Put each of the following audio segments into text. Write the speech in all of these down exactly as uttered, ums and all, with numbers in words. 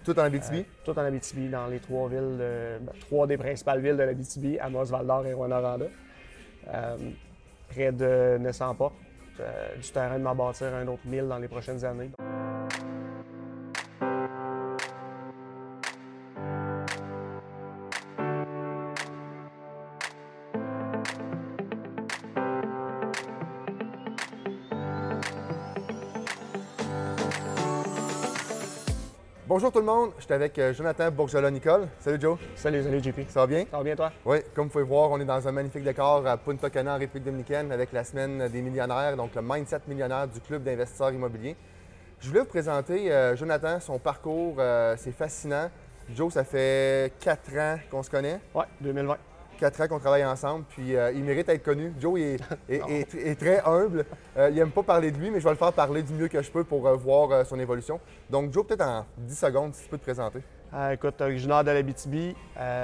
Tout en Abitibi? Euh, tout en Abitibi, dans les trois villes, de, ben, trois des principales villes de l'Abitibi, Amos, Val-d'Or et Rouyn-Noranda. Euh, près de neuf cents portes, euh, du terrain de m'en bâtir un autre mille dans les prochaines années. Bonjour tout le monde, je suis avec euh, Jonathan Bourgelat-Nicole. Salut Joe. Salut, salut J P. Ça va bien? Ça va bien toi? Oui, comme vous pouvez voir, on est dans un magnifique décor à Punta Cana en République dominicaine avec la semaine des millionnaires, donc le Mindset millionnaire du club d'investisseurs immobiliers. Je voulais vous présenter euh, Jonathan, son parcours, euh, c'est fascinant. Joe, ça fait quatre ans qu'on se connaît. Oui, deux mille vingt. Quatre ans qu'on travaille ensemble, puis euh, il mérite d'être connu. Joe est, est, est, est très humble. Euh, il n'aime pas parler de lui, mais je vais le faire parler du mieux que je peux pour euh, voir euh, son évolution. Donc, Joe, peut-être en dix secondes, si tu peux te présenter. Euh, écoute, originaire de l'Abitibi,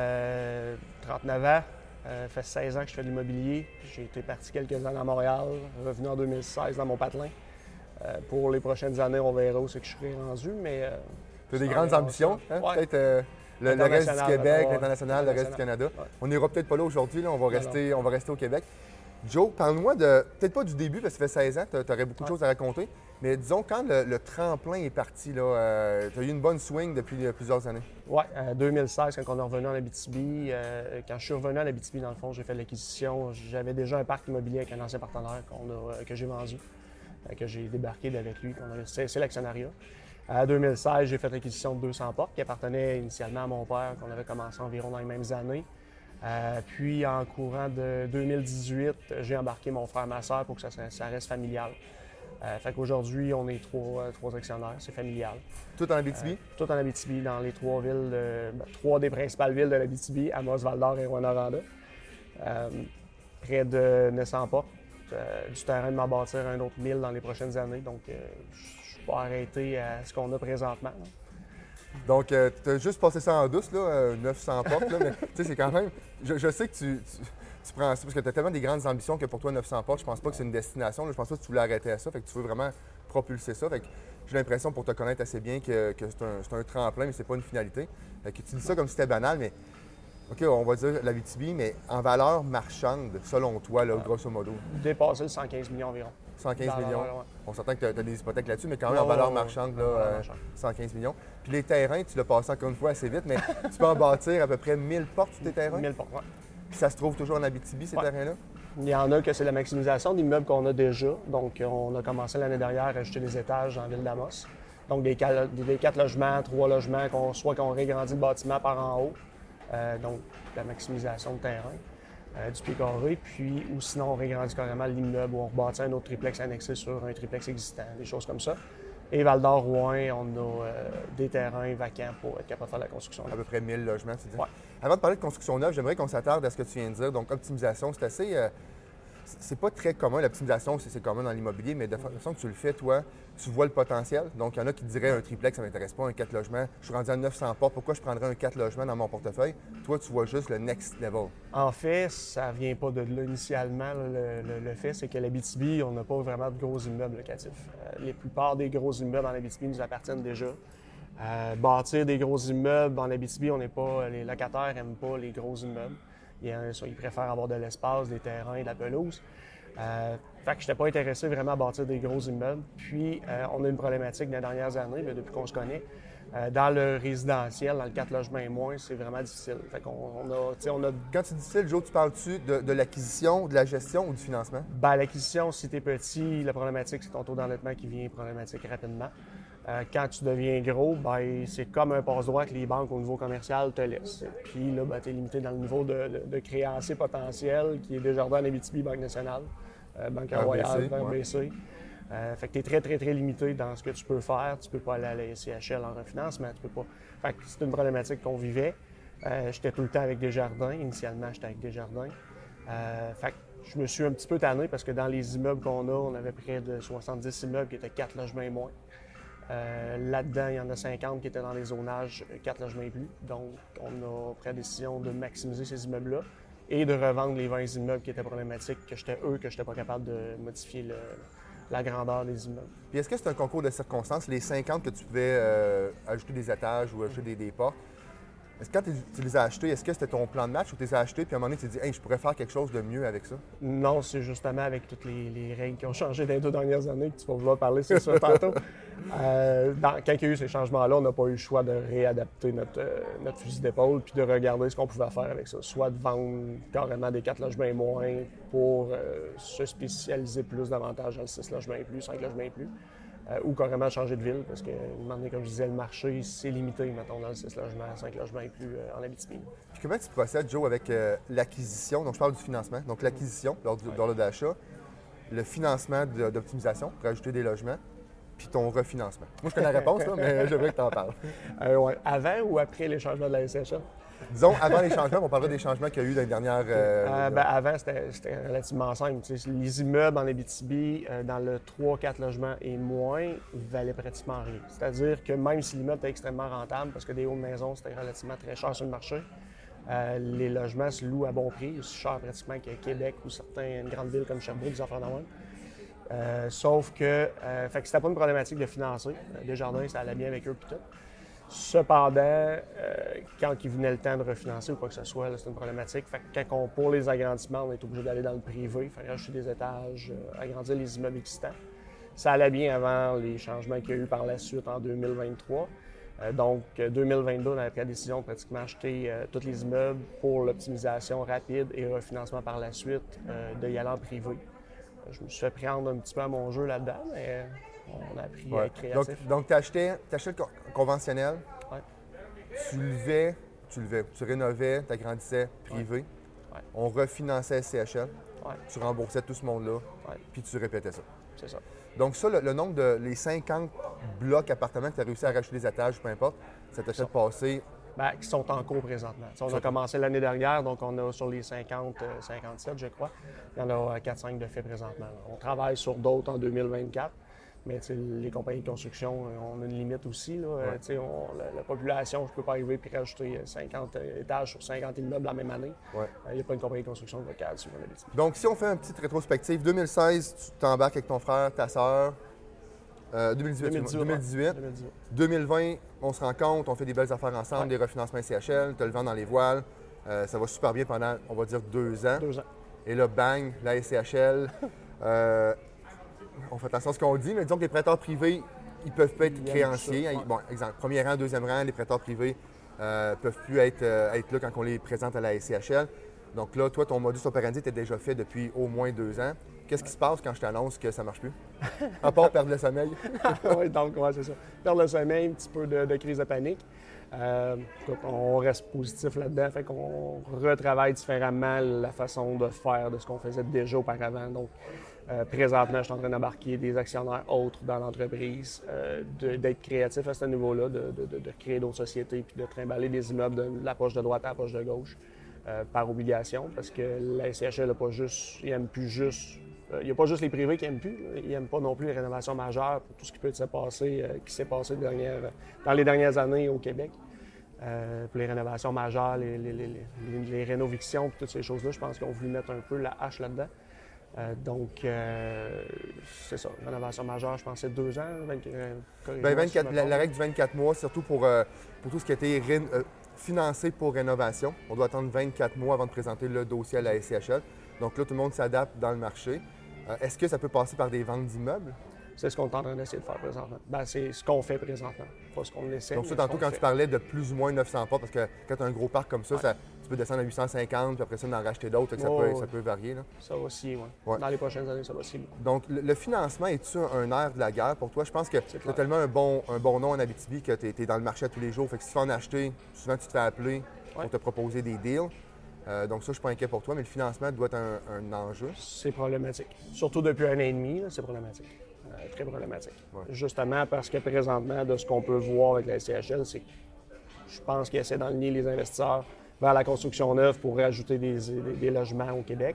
euh, trente-neuf ans, euh, fait seize ans que je fais de l'immobilier. J'ai été parti quelques années à Montréal, revenu en deux mille seize dans mon patelin. Euh, pour les prochaines années, on verra où c'est que je serai rendu, mais... Euh, tu as des grandes ambitions, hein? Ouais. Peut-être euh, le, le reste du Québec, ouais, l'international, le reste du Canada. Ouais. On n'ira peut-être pas là aujourd'hui, on, va rester, on va rester au Québec. Joe, parle-moi de, peut-être pas du début, parce que ça fait seize ans, tu aurais beaucoup de ouais. choses à raconter, mais disons, quand le, le tremplin est parti, euh, tu as eu une bonne swing depuis euh, plusieurs années. Oui, en deux mille seize, quand on est revenu en Abitibi, euh, quand je suis revenu en Abitibi, dans le fond, j'ai fait l'acquisition. J'avais déjà un parc immobilier avec un ancien partenaire qu'on a, euh, que j'ai vendu, euh, que j'ai débarqué avec lui, qu'on a cessé l'actionnariat. En deux mille seize, j'ai fait l'acquisition de deux cents portes qui appartenaient initialement à mon père, qu'on avait commencé environ dans les mêmes années. Euh, puis, en courant de deux mille dix-huit, j'ai embarqué mon frère et ma soeur pour que ça, ça reste familial. Euh, fait qu'aujourd'hui, on est trois, euh, trois actionnaires, c'est familial. Tout en Abitibi? Euh, tout en Abitibi, dans les trois villes, de, ben, trois des principales villes de l'Abitibi, Amos, Val-d'Or et Rouyn-Noranda. Euh, près de neuf cents portes, euh, du terrain de m'en bâtir un autre mille dans les prochaines années. Donc, euh, je ne suis pas arrêté à ce qu'on a présentement. Là. Donc, euh, tu as juste passé ça en douce, là, euh, neuf cents portes, là, mais tu sais, c'est quand même... Je, je sais que tu, tu, tu prends ça parce que tu as tellement des grandes ambitions que pour toi, neuf cents portes, je pense pas que c'est une destination. Là, je pense pas que tu voulais arrêter à ça, fait que tu veux vraiment propulser ça. Fait que j'ai l'impression, pour te connaître assez bien, que, que c'est un, un tremplin, mais c'est pas une finalité. Fait que tu dis ça comme si c'était banal, mais OK, on va dire l'Abitibi, mais en valeur marchande, selon toi, là, grosso modo? Dépasser le cent quinze millions environ. cent quinze millions. Valeur, ouais. On s'entend que tu as, as des hypothèques là-dessus, mais quand même Ouais, en valeur ouais, marchande, là, ouais, euh, marchande. cent quinze millions. Puis les terrains, tu l'as passé encore une fois assez vite, mais tu peux en bâtir à peu près mille portes sur tes terrains. mille portes, ouais. Puis ça se trouve toujours en Abitibi, ces Ouais. terrains-là? Il y en a que c'est la maximisation d'immeubles qu'on a déjà. Donc, on a commencé l'année dernière à ajouter des étages dans la ville d'Amos. Donc, des, des quatre logements, trois logements, qu'on, soit qu'on régrandit le bâtiment par en haut. Euh, donc, la maximisation de terrain, euh, du pied carré. Puis, ou sinon, on régrandit carrément l'immeuble ou on rebâtit un autre triplex annexé sur un triplex existant, des choses comme ça. Et Val-d'Or, Rouyn, on a euh, des terrains vacants pour être capable de faire la construction. À peu près mille logements, tu dis? Ouais. Avant de parler de construction neuve, j'aimerais qu'on s'attarde à ce que tu viens de dire. Donc, optimisation, c'est assez... Euh, c'est pas très commun, l'optimisation, c'est commun dans l'immobilier, mais de façon que tu le fais, toi, tu vois le potentiel. Donc, il y en a qui diraient un triplex, ça ne m'intéresse pas, un quatre logements. Je suis rendu à neuf cents portes, pourquoi je prendrais un quatre logements dans mon portefeuille? Toi, tu vois juste le next level. En fait, ça vient pas de là initialement. Là, le, le, le fait, c'est que l'Abitibi, on n'a pas vraiment de gros immeubles locatifs. Euh, les plupart des gros immeubles en Abitibi nous appartiennent déjà. Euh, bâtir des gros immeubles en Abitibi, on n'est pas, les locataires n'aiment pas les gros immeubles. Ils, ils préfèrent avoir de l'espace, des terrains, de la pelouse. Euh, fait que je n'étais pas intéressé vraiment à bâtir des gros immeubles. Puis, euh, on a une problématique dans les dernières années, mais depuis qu'on se connaît. Euh, dans le résidentiel, dans le quatre logements et moins, c'est vraiment difficile. Fait qu'on on a, on a... Quand tu dis difficile, Joe, tu parles-tu de, de l'acquisition, de la gestion ou du financement? Ben, l'acquisition, si tu es petit, la problématique, c'est ton taux d'endettement qui vient problématique rapidement. Euh, quand tu deviens gros, ben, c'est comme un passe-droit que les banques au niveau commercial te laissent. Puis là, ben, tu es limité dans le niveau de, de, de créancier potentiel qui est Desjardins en Abitibi, Banque nationale, euh, Banque Royale, R B C. Euh, fait que tu es très, très, très limité dans ce que tu peux faire. Tu peux pas aller à la S C H L en refinancement, tu peux pas. Fait que c'est une problématique qu'on vivait. Euh, j'étais tout le temps avec Desjardins. Initialement, j'étais avec Desjardins. Euh, fait que je me suis un petit peu tanné parce que dans les immeubles qu'on a, on avait près de soixante-dix immeubles qui étaient quatre logements et moins. Euh, là-dedans, il y en a cinquante qui étaient dans les zonages quatre logements et plus. Donc, on a pris la décision de maximiser ces immeubles-là et de revendre les vingt immeubles qui étaient problématiques, que j'étais eux, que je n'étais pas capable de modifier le, la grandeur des immeubles. Puis est-ce que c'est un concours de circonstances, les cinquante que tu pouvais euh, ajouter des étages ou ajouter des, des portes? Est-ce que quand tu, tu les as achetés, est-ce que c'était ton plan de match ou tu les as achetés puis à un moment donné tu t'es dit hey, je pourrais faire quelque chose de mieux avec ça? Non, c'est justement avec toutes les, les règles qui ont changé dans les deux dernières années que tu vas vouloir parler, c'est ça, tantôt. Euh, dans, quand il y a eu ces changements-là, on n'a pas eu le choix de réadapter notre, euh, notre fusil d'épaule puis de regarder ce qu'on pouvait faire avec ça. Soit de vendre carrément des quatre logements et moins pour euh, se spécialiser plus davantage dans le six logements et plus, cinq logements et plus. Euh, ou carrément changer de ville, parce que, à un moment donné, comme je disais, le marché, c'est limité, mettons, dans le six logements, cinq logements et plus euh, en Abitibi. Puis comment tu procèdes, Joe, avec euh, l'acquisition? Donc, je parle du financement. Donc, l'acquisition lors, du, Ouais. lors d'achat, le financement de- d'optimisation pour ajouter des logements, puis ton refinancement. Moi, je connais la réponse, là, mais j'aimerais que tu en parles. Euh, ouais. Avant ou après les changements de la S H A? Disons, avant les changements, on parlera des changements qu'il y a eu dans les dernières... euh, Euh, ben, avant, c'était c'était relativement simple. Tu sais, les immeubles en Abitibi, euh, dans le trois quatre logements et moins, valaient pratiquement rien. C'est-à-dire que même si l'immeuble était extrêmement rentable, parce que des hauts de maison, c'était relativement très cher sur le marché, euh, les logements se louent à bon prix, aussi cher pratiquement que Québec ou certaines grandes villes comme Sherbrooke, des affaires de même. Euh, sauf que, euh, fait que c'était pas une problématique de financer. Euh, Desjardins, ça allait bien avec eux puis tout. Cependant, euh, quand il venait le temps de refinancer ou quoi que ce soit, là, c'est une problématique. Fait que quand on, pour les agrandissements, on est obligé d'aller dans le privé, faire rajouter des étages, euh, agrandir les immeubles existants. Ça allait bien avant les changements qu'il y a eu par la suite en deux mille vingt-trois. Euh, donc, euh, deux mille vingt-deux, on avait pris la décision de pratiquement acheter euh, tous les immeubles pour l'optimisation rapide et refinancement par la suite, euh, de y aller en privé. Je me suis fait prendre un petit peu à mon jeu là-dedans, mais on a appris à Ouais. être créatif. Donc, donc tu achetais, le con- conventionnel, Ouais. tu levais, tu levais, tu rénovais, tu agrandissais privé, Ouais. on refinançait S C H L, Ouais. tu remboursais tout ce monde-là, Ouais. puis tu répétais ça. C'est ça. Donc ça, le, le nombre de... les cinquante blocs appartements que tu as réussi à racheter des étages, peu importe, ça t'a fait passer... Ben, qui sont en cours présentement. T'sais, on Sont- a commencé l'année dernière, donc on a sur les cinquante, euh, cinquante-sept, je crois. Il y en a quatre cinq de fait présentement. Là. On travaille sur d'autres en deux mille vingt-quatre, mais t'sais, les compagnies de construction, euh, on a une limite aussi. Là. Euh, Ouais. t'sais, on- la, la population, je ne peux pas arriver et rajouter euh, cinquante étages sur cinquante immeubles la même année. Ouais. Il n'y a pas une compagnie de construction qui va cadrer sur mon habitude. Donc si on fait une petite rétrospective, deux mille seize, tu t'embarques avec ton frère, ta sœur, euh, deux mille dix-huit, deux mille dix-huit. deux mille dix-huit. deux mille dix-huit. deux mille vingt, on se rencontre, on fait des belles affaires ensemble, Ouais. des refinancements S C H L, tu as le vent dans les voiles, euh, ça va super bien pendant, on va dire, deux ans. Deux ans. Et là, bang, la S C H L. euh, on fait attention à ce qu'on dit, mais disons que les prêteurs privés, ils peuvent pas être Ils aiment créanciers. ça, ouais. Bon, exemple, premier rang, deuxième rang, les prêteurs privés ne peuvent plus être, euh, être là quand on les présente à la S C H L. Donc là, toi, ton modus operandi était déjà fait depuis au moins deux ans. Qu'est-ce qui se passe quand je t'annonce que ça ne marche plus? À part perdre le sommeil. Oui, donc, ouais, c'est ça. Perdre le sommeil, un petit peu de, de crise de panique. Euh, écoute, on reste positif là-dedans, fait qu'on retravaille différemment la façon de faire de ce qu'on faisait déjà auparavant. Donc, euh, présentement, je suis en train d'embarquer des actionnaires autres dans l'entreprise, euh, de- d'être créatif à ce niveau-là, de, de- de- de créer d'autres sociétés, puis de trimballer des immeubles de la poche de droite à la poche de gauche euh, par obligation, parce que la S C H L n'a pas juste, il n'aime plus juste. Euh, Il n'y a pas juste les privés qui n'aiment plus. là. Ils n'aiment pas non plus les rénovations majeures pour tout ce qui peut se passer, euh, qui s'est passé dernière- dans les dernières années au Québec. Euh, pour les rénovations majeures, les, les, les, les, les rénovictions, puis toutes ces choses-là, je pense qu'ils ont voulu mettre un peu la hache là-dedans. Euh, donc, euh, c'est ça. Rénovation majeure, je pense que c'est deux ans. vingt, euh, corrige-moi Ben, si je vingt-quatre, me la, trompe. la règle du vingt-quatre mois, surtout pour, euh, pour tout ce qui a été ré- euh, financé pour rénovation. On doit attendre vingt-quatre mois avant de présenter le dossier à la S C H L. Donc là, tout le monde s'adapte dans le marché. Euh, Est-ce que ça peut passer par des ventes d'immeubles? C'est ce qu'on est en train d'essayer de faire présentement. Ben, c'est ce qu'on fait présentement. Pas ce qu'on essaie. Donc ça, mais ce tantôt, qu'on quand fait. tu parlais de plus ou moins neuf cents portes, parce que quand tu as un gros parc comme ça, ça- tu peux descendre à huit cent cinquante, puis après ça, en racheter d'autres, fait que ça, Ouais, peut, ouais. ça peut varier. Là. Ça va osciller, oui. Ouais. Dans les prochaines années, ça va osciller beaucoup. Donc, le, le financement, est-tu un air de la guerre pour toi? Je pense que tu as clair. tellement un bon, un bon nom en Abitibi que tu es, dans le marché à tous les jours. Fait que si tu veux en acheter, souvent tu te fais appeler Ouais. pour te proposer des deals. Euh, donc ça, je suis pas inquiet pour toi, mais le financement doit être un, un enjeu. C'est problématique. Surtout depuis un an et demi, là, c'est problématique. Euh, très problématique. Ouais. Justement parce que présentement, de ce qu'on peut voir avec la S C H L, c'est que je pense qu'ils essaient d'enligner les investisseurs vers la construction neuve pour rajouter des, des- des logements au Québec.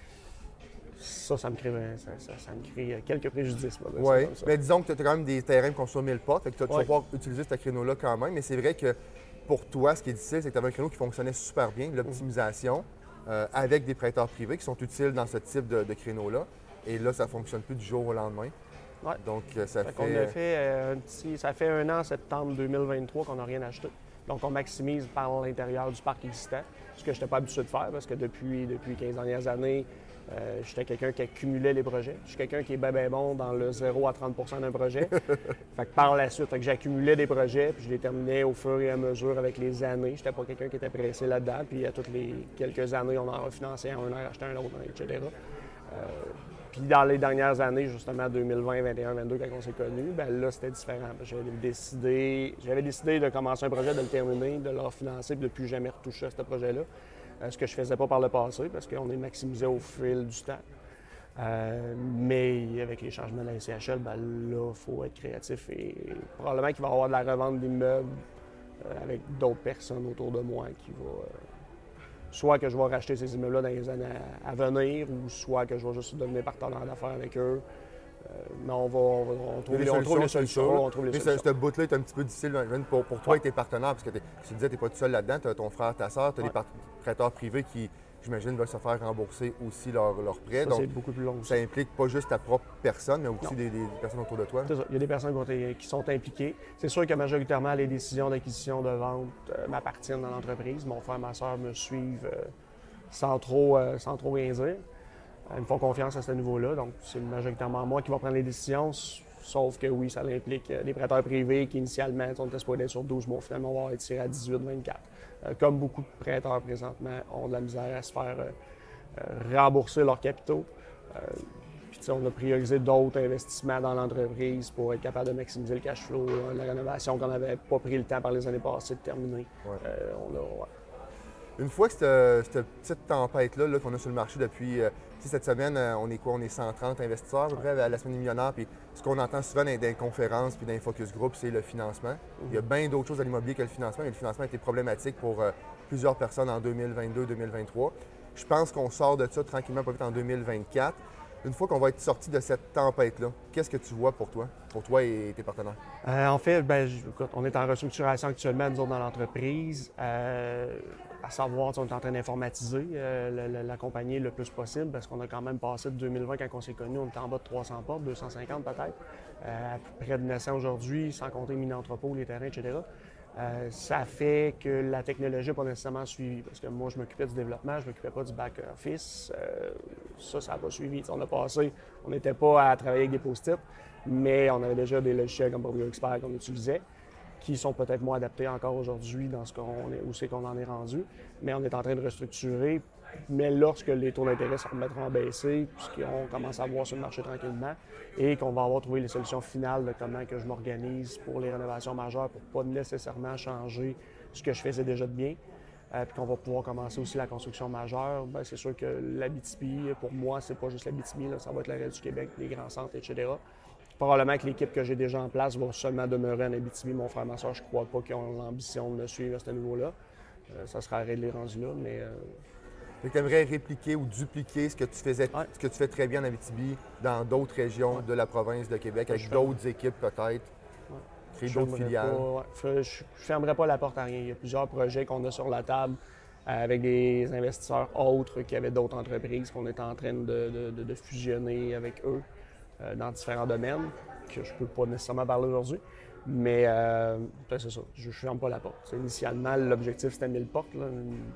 Ça, ça me crée, ça, ça- ça me crée quelques préjudices. là, de ça, Oui, comme ça. mais disons que tu as quand même des terrains pour construire mille portes, fait que tu vas Ouais. pouvoir utiliser ce créneau-là quand même. Mais c'est vrai que pour toi, ce qui est difficile, c'est que tu avais un créneau qui fonctionnait super bien, l'optimisation, euh, avec des prêteurs privés qui sont utiles dans ce type de, de créneau-là. Et là, ça ne fonctionne plus du jour au lendemain. Ouais. Donc, ça fait... fait... On a fait euh, un petit... Ça fait un an, septembre deux mille vingt-trois, qu'on n'a rien acheté. Donc, on maximise par l'intérieur du parc existant, ce que je n'étais pas habitué de faire parce que depuis, depuis les quinze dernières années, euh, j'étais quelqu'un qui accumulait les projets. Je suis quelqu'un qui est bien ben bon dans le zéro à trente pour cent d'un projet. Fait que par la suite, j'accumulais des projets puis je les terminais au fur et à mesure avec les années. Je n'étais pas quelqu'un qui était pressé là-dedans. Puis à toutes les quelques années, on en refinancé un, on en acheté un autre, et cetera. Euh, Puis dans les dernières années, justement, deux mille vingt, vingt et un, vingt-deux, quand on s'est connus, bien là, c'était différent. J'avais décidé, j'avais décidé de commencer un projet, de le terminer, de le refinancer, puis de ne plus jamais retoucher à ce projet-là. Euh, ce que je ne faisais pas par le passé, parce qu'on est maximisé au fil du temps. Euh, mais avec les changements de la S C H L, bien là, il faut être créatif. Et probablement qu'il va y avoir de la revente d'immeubles euh, avec d'autres personnes autour de moi qui vont... Euh, soit que je vais racheter ces immeubles-là dans les années à venir, ou soit que je vais juste devenir partenaire d'affaires avec eux. Euh, mais on va, on, va, on, trouve, les, on trouve les solutions. On trouve les mais solutions. Ce bout-là est un petit peu difficile pour, pour toi ouais. et tes partenaires, parce que tu disais que tu n'es pas tout seul là-dedans, tu as ton frère, ta soeur, tu as ouais. des prêteurs privés qui, j'imagine, veulent se faire rembourser aussi leurs leur prêts. Ça, c'est beaucoup plus long. Ça implique pas juste ta propre personne, mais aussi des, des personnes autour de toi. C'est ça. Il y a des personnes qui, ont été, qui sont impliquées. C'est sûr que majoritairement, les décisions d'acquisition, de vente euh, m'appartiennent dans l'entreprise. Mon frère et ma soeur me suivent euh, sans, trop, euh, sans trop rien dire. Ils me font confiance à ce niveau-là, donc c'est majoritairement moi qui va prendre les décisions, sauf que oui, ça implique des prêteurs privés qui, initialement, on était supposé être sur douze mois, finalement, on va être tiré à dix-huit vingt-quatre. Euh, comme beaucoup de prêteurs présentement ont de la misère à se faire euh, euh, rembourser leurs capitaux. Euh, puis, on a priorisé d'autres investissements dans l'entreprise pour être capable de maximiser le cash flow, euh, la rénovation qu'on n'avait pas pris le temps par les années passées de terminer. Ouais. Euh, on a, ouais. Une fois que cette, cette petite tempête-là -là, qu'on a sur le marché depuis, euh, cette semaine, euh, on est quoi? On est cent trente investisseurs à peu près à la semaine des millionnaires. Puis ce qu'on entend souvent dans les conférences puis dans les focus group, c'est le financement. Mm-hmm. Il y a bien d'autres choses à l'immobilier que le financement. Et le financement a été problématique pour euh, plusieurs personnes en deux mille vingt-deux deux mille vingt-trois. Je pense qu'on sort de ça tranquillement pas vite en deux mille vingt-quatre. Une fois qu'on va être sorti de cette tempête-là, qu'est-ce que tu vois pour toi, pour toi et tes partenaires? Euh, en fait, ben, écoute, on est en restructuration actuellement, nous autres, dans l'entreprise. Euh, à savoir, on est en train d'informatiser euh, la, la compagnie le plus possible parce qu'on a quand même passé de deux mille vingt, quand on s'est connus, on était en bas de trois cents portes, deux cent cinquante peut-être, euh, à près de neuf cents aujourd'hui, sans compter les mini-entrepôts, les terrains, et cetera. Euh, ça fait que la technologie n'a pas nécessairement suivi, parce que moi, je m'occupais du développement, je ne m'occupais pas du back-office. Euh, ça, ça n'a pas suivi. T'sais, on a passé, on n'était pas à travailler avec des post-it, mais on avait déjà des logiciels comme Proprio Expert qu'on utilisait, qui sont peut-être moins adaptés encore aujourd'hui dans ce qu'on est, où c'est qu'on en est rendu. Mais on est en train de restructurer. Mais lorsque les taux d'intérêt se remettront à baisser, puisqu'on commence à voir sur le marché tranquillement, et qu'on va avoir trouvé les solutions finales de comment que je m'organise pour les rénovations majeures pour pas nécessairement changer ce que je faisais déjà de bien, euh, puis qu'on va pouvoir commencer aussi la construction majeure, bien, c'est sûr que l'Abitibi, pour moi, c'est pas juste l'Abitibi, ça va être la Région du Québec, les grands centres, et cetera. Probablement que l'équipe que j'ai déjà en place va seulement demeurer en Abitibi. Mon frère et ma soeur, je ne crois pas qu'ils ont l'ambition de me suivre à ce niveau-là. Euh, ça sera réglé rendu là, mais... Euh... Tu aimerais répliquer ou dupliquer ce que tu faisais, ouais. ce que tu fais très bien en Abitibi dans d'autres régions ouais. de la province de Québec, avec d'autres équipes peut-être, ouais. créer d'autres filiales? Pas, ouais. Je ne fermerais pas la porte à rien. Il y a plusieurs projets qu'on a sur la table euh, avec des investisseurs autres qui avaient d'autres entreprises qu'on est en train de, de, de, de fusionner avec eux euh, dans différents domaines que je ne peux pas nécessairement parler aujourd'hui. Mais euh, c'est ça, je ne ferme pas la porte. T'sais, initialement, l'objectif, c'était mille portes. Là.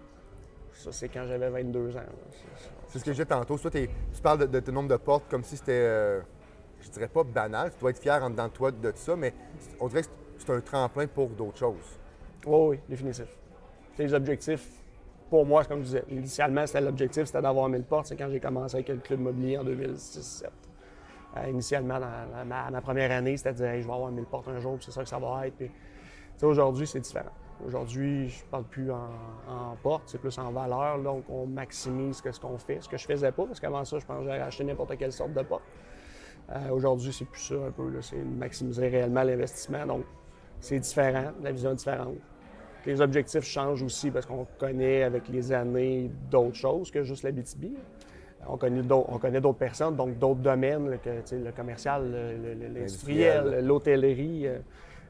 Ça, c'est quand j'avais vingt-deux ans. C'est ce que je disais tantôt. Toi, tu parles de, de ton nombre de portes comme si c'était, euh, je dirais pas banal. Tu dois être fier en dedans de toi de ça, mais on dirait que c'est un tremplin pour d'autres choses. Oui, oui, définitif. Les objectifs, pour moi, comme je disais, initialement, c'était l'objectif, c'était d'avoir mille portes. C'est quand j'ai commencé avec le club immobilier en deux mille six deux mille sept. Euh, initialement, dans la, ma, ma première année, c'était de dire hey, je vais avoir mille portes un jour, puis c'est ça que ça va être. Puis, aujourd'hui, c'est différent. Aujourd'hui, je ne parle plus en, en porte, c'est plus en valeur. Donc, on maximise ce qu'on fait, ce que je ne faisais pas, parce qu'avant ça, je pense que j'aurais acheté n'importe quelle sorte de porte. Euh, aujourd'hui, c'est plus ça un peu. C'est maximiser réellement l'investissement. Donc, c'est différent, la vision est différente. Les objectifs changent aussi parce qu'on connaît avec les années d'autres choses que juste l'Abitibi. On connaît d'autres personnes, donc d'autres domaines, là, que, le commercial, l'industriel, l'hôtellerie. Euh,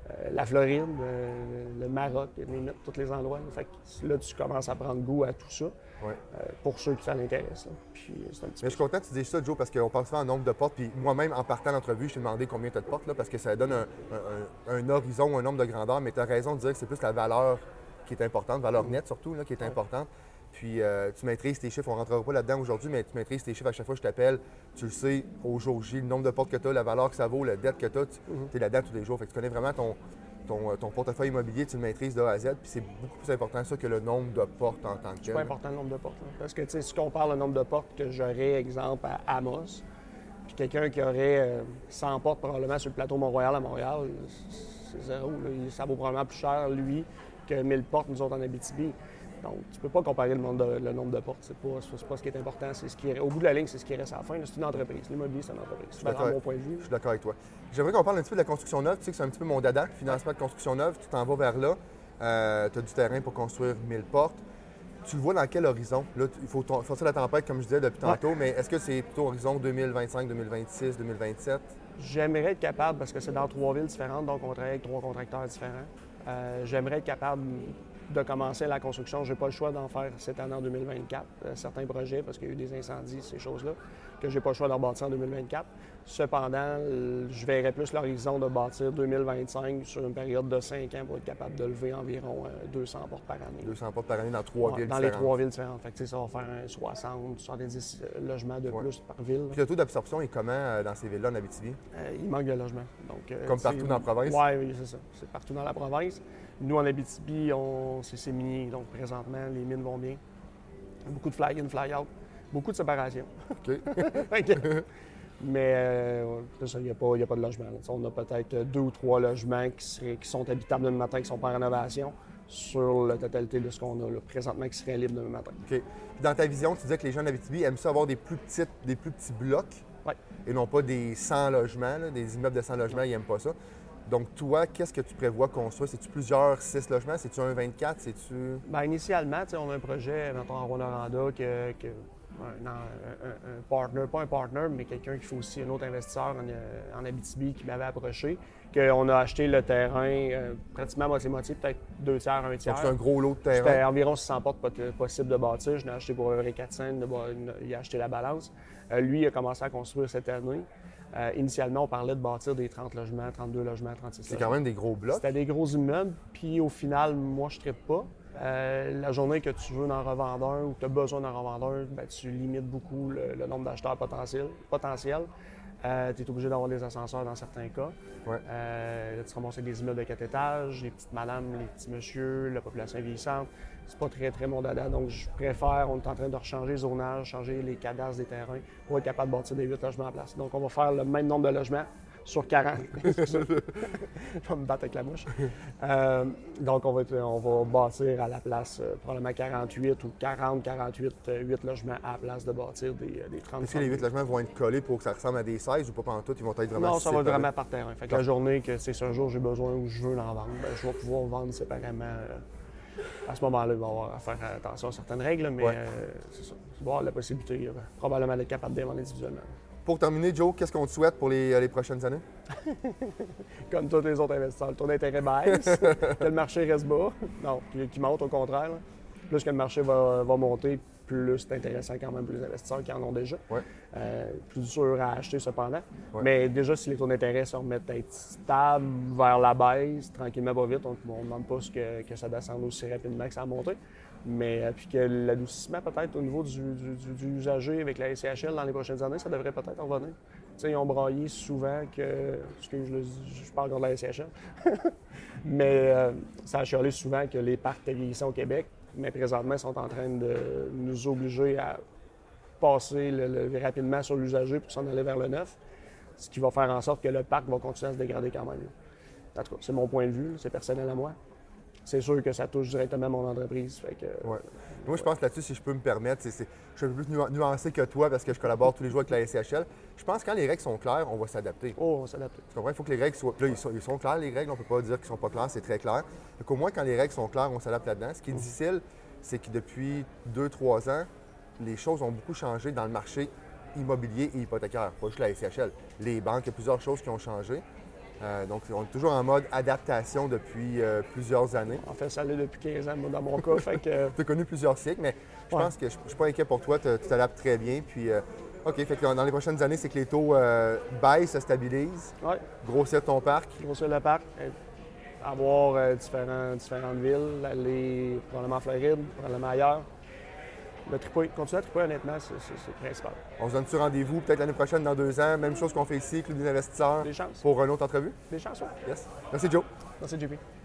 euh, la Floride, euh, le Maroc, les, tous les endroits. Là. Fait que là, tu commences à prendre goût à tout ça. Ouais. Euh, pour ceux qui ça l'intéresse. Puis c'est un petit Mais peu je suis content que tu dises ça, Joe, parce qu'on pense souvent en nombre de portes. Puis moi-même, en partant l'entrevue, je t'ai demandé combien tu as de portes, là, parce que ça donne un, un, un, un horizon, un nombre de grandeur. Mais tu as raison de dire que c'est plus la valeur qui est importante, valeur nette surtout, là, qui est Ouais. importante. Puis euh, tu maîtrises tes chiffres, on ne rentrera pas là-dedans aujourd'hui, mais tu maîtrises tes chiffres à chaque fois que je t'appelle. Tu le sais au jour J, le nombre de portes que tu as, la valeur que ça vaut, la dette que tu as. Tu Mm-hmm. es là-dedans tous les jours. Fait que tu connais vraiment ton, ton, ton portefeuille immobilier, tu le maîtrises de A à Z. Puis c'est beaucoup plus important ça que le nombre de portes en tant que C'est tel. pas important le nombre de portes. Là. Parce que, tu sais, si on parle le nombre de portes que j'aurais, exemple, à Amos, puis quelqu'un qui aurait euh, cent portes probablement sur le plateau Mont-Royal à Montréal, c'est zéro. Là. Ça vaut probablement plus cher, lui, que mille portes, nous autres, en Abitibi. Donc, tu peux pas comparer le nombre de, le nombre de portes. C'est pas, c'est pas ce qui est important. C'est ce qui, au bout de la ligne, c'est ce qui reste à la fin. Là, c'est une entreprise. L'immobilier, c'est une entreprise. C'est d'accord. vraiment mon point de vue. Je suis d'accord avec toi. J'aimerais qu'on parle un petit peu de la construction neuve. Tu sais que c'est un petit peu mon dada, financement de construction neuve. Tu t'en vas vers là. Euh, tu as du terrain pour construire mille portes. Tu le vois dans quel horizon? Là, il faut sortir la tempête, comme je disais depuis tantôt, ouais. Mais est-ce que c'est plutôt horizon deux mille vingt-cinq, deux mille vingt-six, deux mille vingt-sept? J'aimerais être capable, parce que c'est dans trois villes différentes, donc on travaille avec trois contracteurs différents. Euh, j'aimerais être capable de commencer la construction. Je n'ai pas le choix d'en faire cette année en deux mille vingt-quatre. Euh, certains projets, parce qu'il y a eu des incendies, ces choses-là, que je n'ai pas le choix d'en bâtir en deux mille vingt-quatre. Cependant, euh, je verrais plus l'horizon de bâtir deux mille vingt-cinq sur une période de cinq ans pour être capable de lever environ euh, deux cents portes par année. deux cents portes par année dans trois ouais, villes dans différentes. Dans les trois villes différentes. Fait que, ça va faire un soixante, soixante-dix logements de ouais. plus par ville. Puis le taux d'absorption est comment euh, dans ces villes-là en Abitibi? Euh, il manque de logements. Donc, euh, Comme partout dans la province? Ouais, oui, c'est ça. C'est partout dans la province. Nous, en Abitibi, on... c'est minier. Donc, présentement, les mines vont bien. Beaucoup de fly-in, fly-out. Beaucoup de séparation. OK. Mais euh, ça, il n'y a, a pas de logement. Là. On a peut-être deux ou trois logements qui, seraient, qui sont habitables demain matin, qui ne sont pas en rénovation, sur la totalité de ce qu'on a là, présentement, qui serait libre demain matin. OK. Puis dans ta vision, tu disais que les gens d'Abitibi aiment ça avoir des plus, petites, des plus petits blocs ouais. et non pas des cent logements, là, des immeubles de cent logements, ouais. Ils n'aiment pas ça. Donc, toi, qu'est-ce que tu prévois construire? C'est-tu plusieurs six logements? C'est-tu un vingt-quatre? C'est-tu... Bien, initialement, on a un projet, mettons, en Rwanda, que, que un, un, un partner, pas un partner, mais quelqu'un qui fait aussi un autre investisseur en, en Abitibi qui m'avait approché, qu'on a acheté le terrain euh, pratiquement moitié-moitié, peut-être deux tiers, un tiers. Donc, c'est un gros lot de terrain. C'était environ six cents portes possibles de bâtir. Je l'ai acheté pour un quatre cents, il a acheté la balance. Euh, lui, il a commencé à construire cette année. Euh, initialement, on parlait de bâtir des trente logements, trente-deux logements, trente-six logements. C'est quand même des gros blocs. C'était des gros immeubles, puis au final, moi, je ne trippe pas. Euh, la journée que tu veux en revendre un ou que tu as besoin d'en revendre un, ben, tu limites beaucoup le, le nombre d'acheteurs potentiels. potentiels. Euh, tu es obligé d'avoir des ascenseurs dans certains cas. Ouais. Euh, là, tu ramasses avec des immeubles de quatre étages, les petites madames, les petits messieurs, la population vieillissante. C'est pas très, très mon dada. Donc, je préfère, on est en train de rechanger le zonage, changer les cadastres des terrains pour être capable de bâtir des huit logements en place. Donc, on va faire le même nombre de logements sur quarante. Je vais me battre avec la mouche. Euh, donc, on va, être, on va bâtir à la place euh, probablement quarante-huit ou quarante, quarante-huit, euh, huit logements à la place de bâtir des, des trente. Est-ce que les huit logements vont être collés pour que ça ressemble à des seize ou pas pantoute? Ils vont être vraiment Non, ça va séparés? être vraiment par terrain. Fait que la journée que c'est un jour j'ai besoin ou je veux en vendre, ben, je vais pouvoir vendre séparément. Euh, à ce moment-là, il va y avoir à faire attention à certaines règles, mais ouais. euh, c'est ça. Il va y avoir la possibilité euh, probablement d'être capable de les vendre individuellement. Pour terminer, Joe, qu'est-ce qu'on te souhaite pour les, les prochaines années? Comme tous les autres investisseurs, le taux d'intérêt baisse, que le marché reste bas. Non, qui monte au contraire. Là. Plus que le marché va, va monter, plus c'est intéressant quand même pour les investisseurs qui en ont déjà. Ouais. Euh, plus dur à acheter cependant. Ouais. Mais déjà, si les taux d'intérêt se remettent à être stables vers la baisse, tranquillement, pas vite, on ne demande pas que, que ça descende aussi rapidement que ça a monté. Mais puis que l'adoucissement peut-être au niveau du, du, du, du usager avec la S C H L dans les prochaines années, ça devrait peut-être revenir. Tu sais, ils ont braillé souvent que... Excuse, je, je parle encore de la S C H L. Mais euh, ça a chialé souvent que les parcs étaient vieillissants au Québec. Mais présentement, ils sont en train de nous obliger à passer le, le, rapidement sur l'usager pour s'en aller vers le neuf. Ce qui va faire en sorte que le parc va continuer à se dégrader quand même. En tout cas, c'est mon point de vue, c'est personnel à moi. C'est sûr que ça touche directement mon entreprise. Fait que, ouais. Moi, je pense là-dessus, si je peux me permettre, c'est, c'est, je suis un peu plus nuancé que toi parce que je collabore tous les jours avec la S C H L. Je pense que quand les règles sont claires, on va s'adapter. Oh, on va s'adapter. Tu comprends? Il faut que les règles soient. Là, ils sont, ils sont clairs, les règles. On ne peut pas dire qu'ils ne sont pas clairs, c'est très clair. Donc, au moins, quand les règles sont claires, on s'adapte là-dedans. Ce qui est difficile, c'est que depuis deux, trois ans, les choses ont beaucoup changé dans le marché immobilier et hypothécaire. Pas juste la S C H L. Les banques, il y a plusieurs choses qui ont changé. Euh, donc, on est toujours en mode adaptation depuis euh, plusieurs années. En fait, ça l'est depuis quinze ans, moi, dans mon cas. Fait que, Tu as connu plusieurs cycles, mais je Ouais. pense que je ne suis pas inquiet pour toi. Tu tu t'adaptes très bien. Puis, euh, OK, fait que dans les prochaines années, c'est que les taux euh, baissent, se stabilisent, ouais, grossir ton parc. grossir le parc, euh, avoir euh, différents, différentes villes, aller probablement en Floride, probablement ailleurs. Le tripouille, continuer à tripouiller, honnêtement, c'est c'est- c'est le principal. On se donne-tu rendez-vous peut-être l'année prochaine, dans deux ans? Même chose qu'on fait ici, Club des investisseurs, Des chances. pour une autre entrevue? Des chances, oui. Yes. Merci, Joe. Merci, J P.